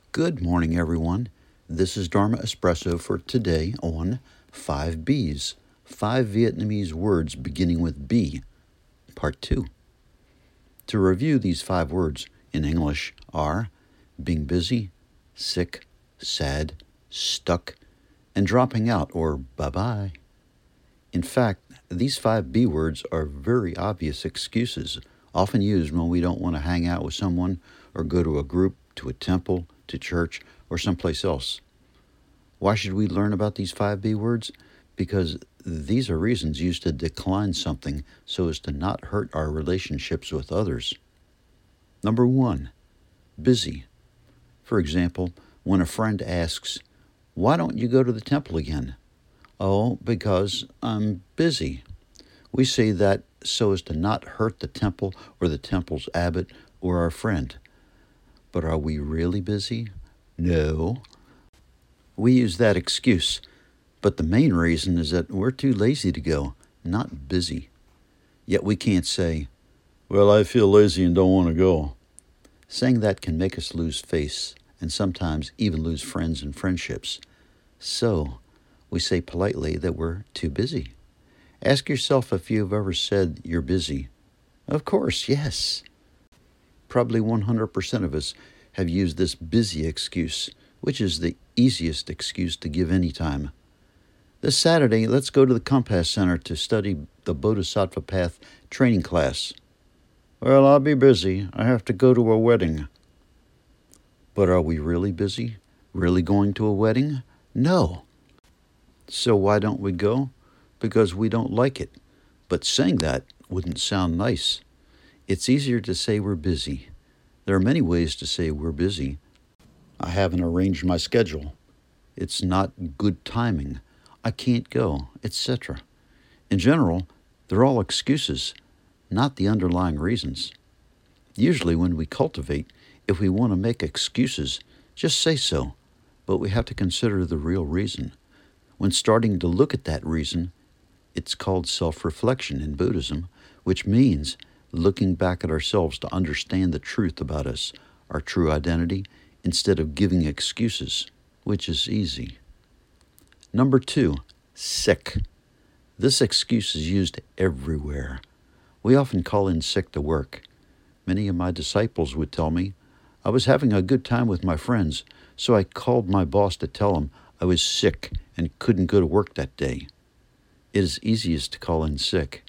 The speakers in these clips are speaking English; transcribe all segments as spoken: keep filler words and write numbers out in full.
Good morning, everyone. This is Dharma Espresso for today on five B's, five Vietnamese words beginning with B, Part two. To review, these five words in English are being busy, sick, sad, stuck, and dropping out or bye-bye. In fact, these five B words are very obvious excuses, often used when we don't want to hang out with someone or go to a group, to a temple, to church, or someplace else. Why should we learn about these five B words? Because these are reasons used to decline something so as to not hurt our relationships with others. Number one, busy. For example, when a friend asks, "Why don't you go to the temple again?" "Oh, because I'm busy." We say that so as to not hurt the temple or the temple's abbot or our friend. But are we really busy? No. We use that excuse, but the main reason is that we're too lazy to go, not busy. Yet we can't say, "Well, I feel lazy and don't want to go." Saying that can make us lose face and sometimes even lose friends and friendships. So, we say politely that we're too busy. Ask yourself if you've ever said you're busy. Of course, yes. Probably one hundred percent of us have used this busy excuse, which is the easiest excuse to give any time. This Saturday, let's go to the Compass Center to study the Bodhisattva Path training class. "Well, I'll be busy. I have to go to a wedding." But are we really busy? Really going to a wedding? No. So why don't we go? Because we don't like it. But saying that wouldn't sound nice. It's easier to say we're busy. There are many ways to say we're busy. I haven't arranged my schedule. It's not good timing. I can't go, et cetera. In general, they're all excuses, not the underlying reasons. Usually when we cultivate, if we want to make excuses, just say so, but we have to consider the real reason. When starting to look at that reason, it's called self-reflection in Buddhism, which means looking back at ourselves to understand the truth about us, our true identity, instead of giving excuses, which is easy. Number two, sick. This excuse is used everywhere. We often call in sick to work. Many of my disciples would tell me, "I was having a good time with my friends, so I called my boss to tell him I was sick and couldn't go to work that day." It is easiest to call in sick.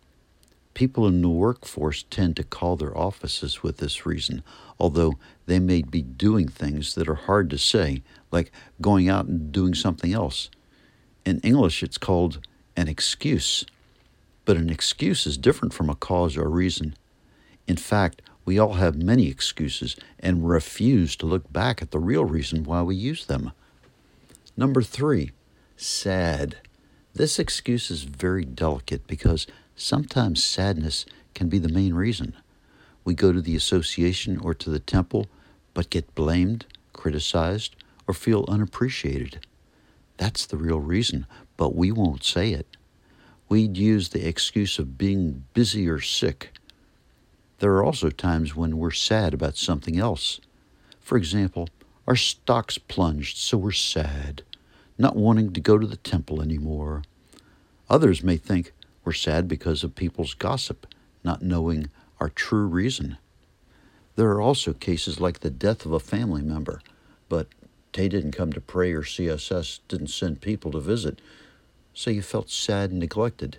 People in the workforce tend to call their offices with this reason, although they may be doing things that are hard to say, like going out and doing something else. In English, it's called an excuse. But an excuse is different from a cause or reason. In fact, we all have many excuses and refuse to look back at the real reason why we use them. Number three, sad. This excuse is very delicate because sometimes sadness can be the main reason. We go to the association or to the temple, but get blamed, criticized, or feel unappreciated. That's the real reason, but we won't say it. We'd use the excuse of being busy or sick. There are also times when we're sad about something else. For example, our stocks plunged, so we're sad, not wanting to go to the temple anymore. Others may think we're sad because of people's gossip, not knowing our true reason. There are also cases like the death of a family member, but they didn't come to pray or C S S didn't send people to visit, so you felt sad and neglected.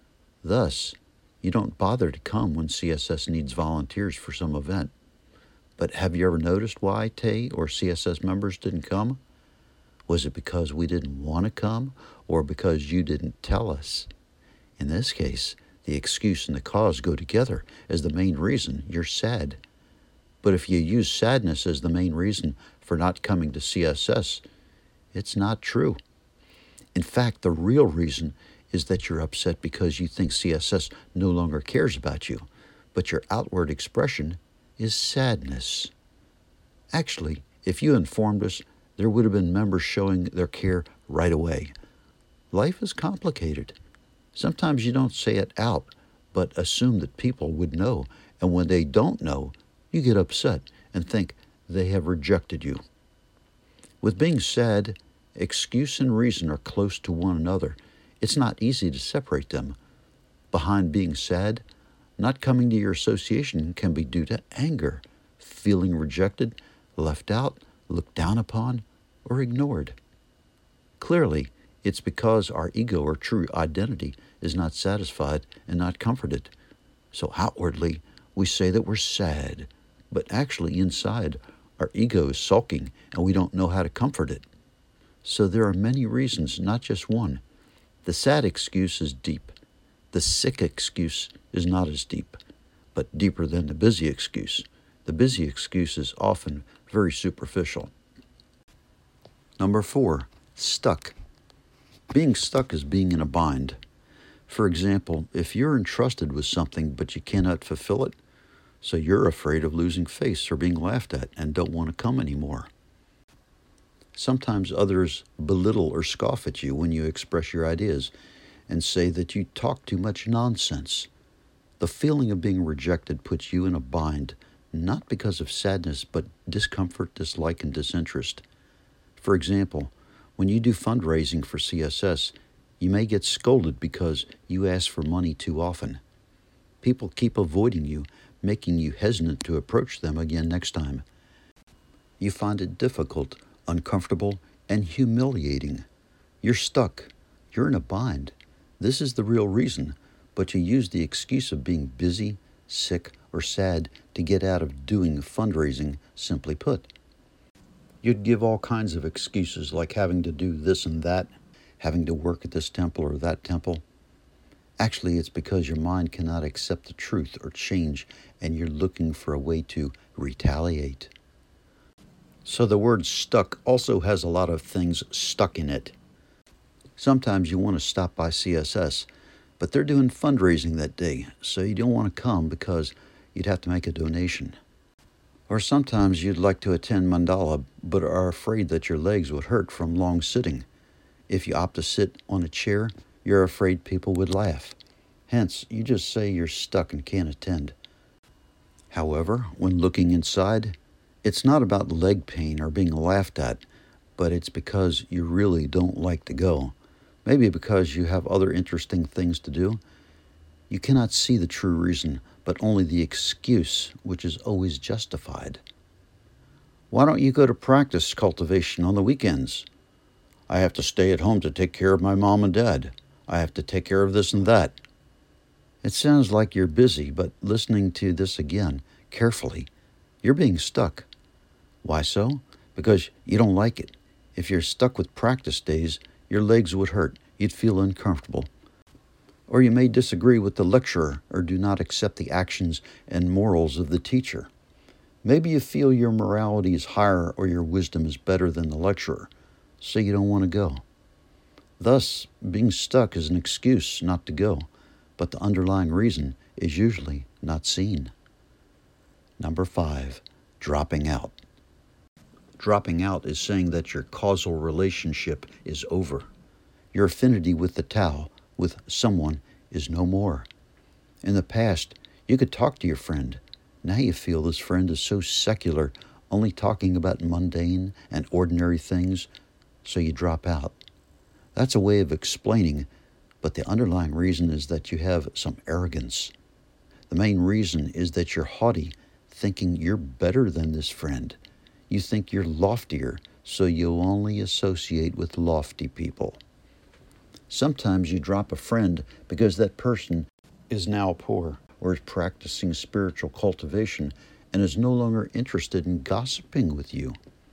Thus, you don't bother to come when C S S needs volunteers for some event. But have you ever noticed why T A or C S S members didn't come? Was it because we didn't want to come or because you didn't tell us? In this case, the excuse and the cause go together as the main reason you're sad. But if you use sadness as the main reason for not coming to C S S, it's not true. In fact, the real reason is that you're upset because you think C S S no longer cares about you, but your outward expression is sadness. Actually, if you informed us, there would have been members showing their care right away. Life is complicated. Sometimes you don't say it out, but assume that people would know, and when they don't know, you get upset and think they have rejected you. With being sad, excuse and reason are close to one another. It's not easy to separate them. Behind being sad, not coming to your association can be due to anger, feeling rejected, left out, looked down upon, or ignored. Clearly, it's because our ego or true identity is not satisfied and not comforted. So outwardly, we say that we're sad, but actually inside, our ego is sulking and we don't know how to comfort it. So there are many reasons, not just one. The sad excuse is deep. The sick excuse is not as deep, but deeper than the busy excuse. The busy excuse is often very superficial. Number four, stuck. Being stuck is being in a bind. For example, if you're entrusted with something but you cannot fulfill it, so you're afraid of losing face or being laughed at and don't want to come anymore. Sometimes others belittle or scoff at you when you express your ideas and say that you talk too much nonsense. The feeling of being rejected puts you in a bind, not because of sadness, but discomfort, dislike, and disinterest. For example, when you do fundraising for C S S, you may get scolded because you ask for money too often. People keep avoiding you, making you hesitant to approach them again next time. You find it difficult, uncomfortable, and humiliating. You're stuck. You're in a bind. This is the real reason, but you use the excuse of being busy, sick, or sad to get out of doing fundraising, simply put. You'd give all kinds of excuses like having to do this and that, having to work at this temple or that temple. Actually, it's because your mind cannot accept the truth or change, and you're looking for a way to retaliate. So the word stuck also has a lot of things stuck in it. Sometimes you want to stop by C S S, but they're doing fundraising that day, so you don't want to come because you'd have to make a donation. Or sometimes you'd like to attend mandala, but are afraid that your legs would hurt from long sitting. If you opt to sit on a chair, you're afraid people would laugh. Hence, you just say you're stuck and can't attend. However, when looking inside, it's not about leg pain or being laughed at, but it's because you really don't like to go. Maybe because you have other interesting things to do. You cannot see the true reason, but only the excuse, which is always justified. Why don't you go to practice cultivation on the weekends? I have to stay at home to take care of my mom and dad. I have to take care of this and that. It sounds like you're busy, but listening to this again, carefully, you're being stuck. Why so? Because you don't like it. If you're stuck with practice days, your legs would hurt. You'd feel uncomfortable. Or you may disagree with the lecturer or do not accept the actions and morals of the teacher. Maybe you feel your morality is higher or your wisdom is better than the lecturer, so you don't want to go. Thus, being stuck is an excuse not to go, but the underlying reason is usually not seen. Number five, dropping out. Dropping out is saying that your causal relationship is over. Your affinity with the Tao, with someone, is no more. In the past, you could talk to your friend. Now you feel this friend is so secular, only talking about mundane and ordinary things, so you drop out. That's a way of explaining, but the underlying reason is that you have some arrogance. The main reason is that you're haughty, thinking you're better than this friend. You think you're loftier, so you'll only associate with lofty people. Sometimes you drop a friend because that person is now poor or is practicing spiritual cultivation and is no longer interested in gossiping with you.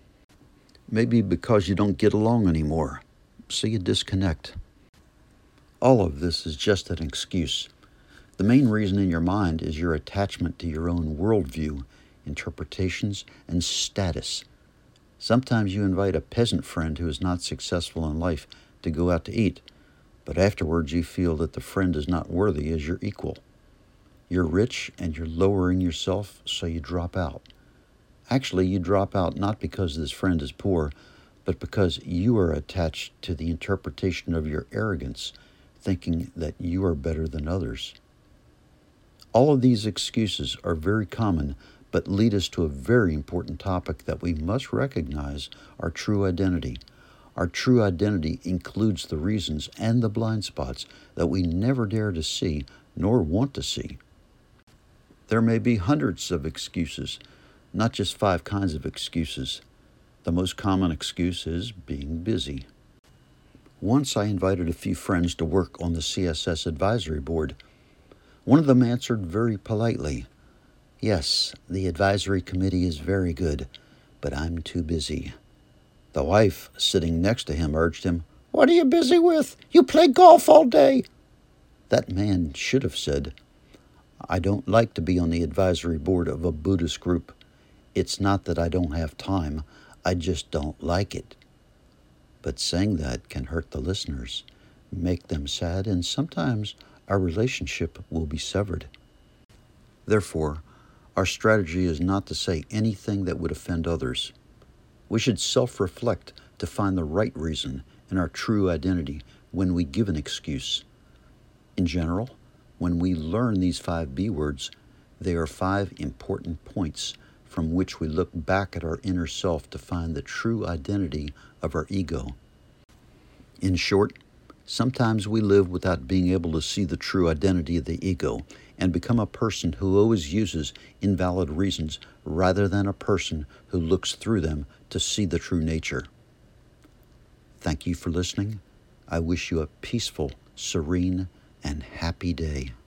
Maybe because you don't get along anymore, so you disconnect. All of this is just an excuse. The main reason in your mind is your attachment to your own worldview, interpretations, and status. Sometimes you invite a peasant friend who is not successful in life to go out to eat, but afterwards you feel that the friend is not worthy as your equal. You're rich and you're lowering yourself, so you drop out. Actually, you drop out not because this friend is poor, but because you are attached to the interpretation of your arrogance, thinking that you are better than others. All of these excuses are very common, but lead us to a very important topic that we must recognize: our true identity. Our true identity includes the reasons and the blind spots that we never dare to see nor want to see. There may be hundreds of excuses, not just five kinds of excuses. The most common excuse is being busy. Once I invited a few friends to work on the C S S advisory board. One of them answered very politely, "Yes, the advisory committee is very good, but I'm too busy." The wife sitting next to him urged him, "What are you busy with? You play golf all day." That man should have said, "I don't like to be on the advisory board of a Buddhist group. It's not that I don't have time, I just don't like it." But saying that can hurt the listeners, make them sad, and sometimes our relationship will be severed. Therefore, our strategy is not to say anything that would offend others. We should self-reflect to find the right reason and our true identity when we give an excuse. In general, when we learn these five B words, they are five important points from which we look back at our inner self to find the true identity of our ego. In short, sometimes we live without being able to see the true identity of the ego and become a person who always uses invalid reasons rather than a person who looks through them to see the true nature. Thank you for listening. I wish you a peaceful, serene, and happy day.